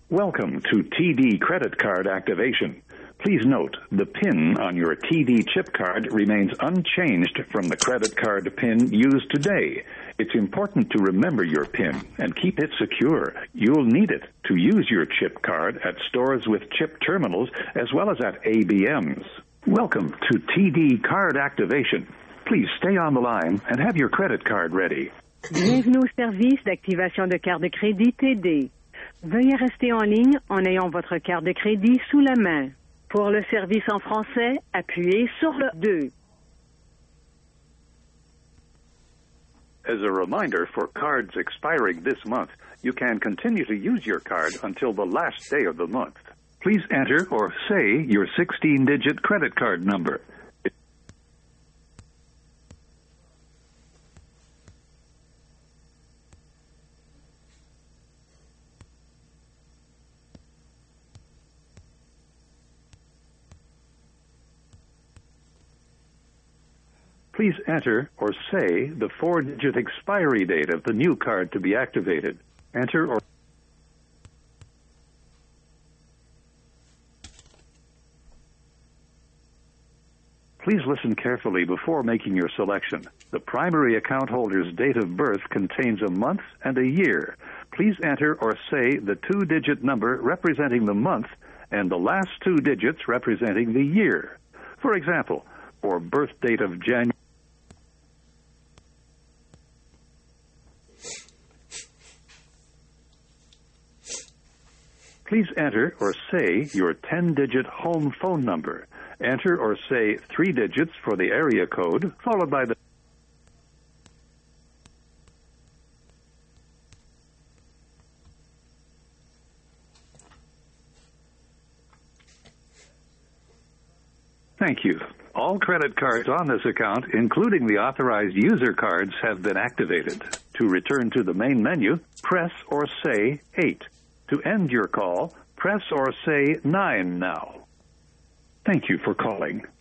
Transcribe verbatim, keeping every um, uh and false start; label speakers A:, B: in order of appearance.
A: Welcome to T D Credit Card Activation. Please note, the PIN on your T D chip card remains unchanged from the credit card PIN used today. It's important to remember your PIN and keep it secure. You'll need it to use your chip card at stores with chip terminals as well as at A B Ms. Welcome to T D Card Activation. Please stay on the line and have your credit card ready.
B: Bienvenue au service d'activation de carte de crédit T D. Veuillez rester en ligne en ayant votre carte de crédit sous la main. Pour le service en français, appuyez sur le deux.
A: As a reminder, for cards expiring this month, you can continue to use your card until the last day of the month. Please enter or say your sixteen-digit credit card number. Please enter or say the four-digit expiry date of the new card to be activated. Enter or... Please listen carefully before making your selection. The primary account holder's date of birth contains a month and a year. Please enter or say the two-digit number representing the month and the last two digits representing the year. For example, for birth date of January... Please enter or say your ten-digit home phone number. Enter or say three digits for the area code, followed by the... Thank you. All credit cards on this account, including the authorized user cards, have been activated. To return to the main menu, press or say eight. To end your call, press or say nine now. Thank you for calling.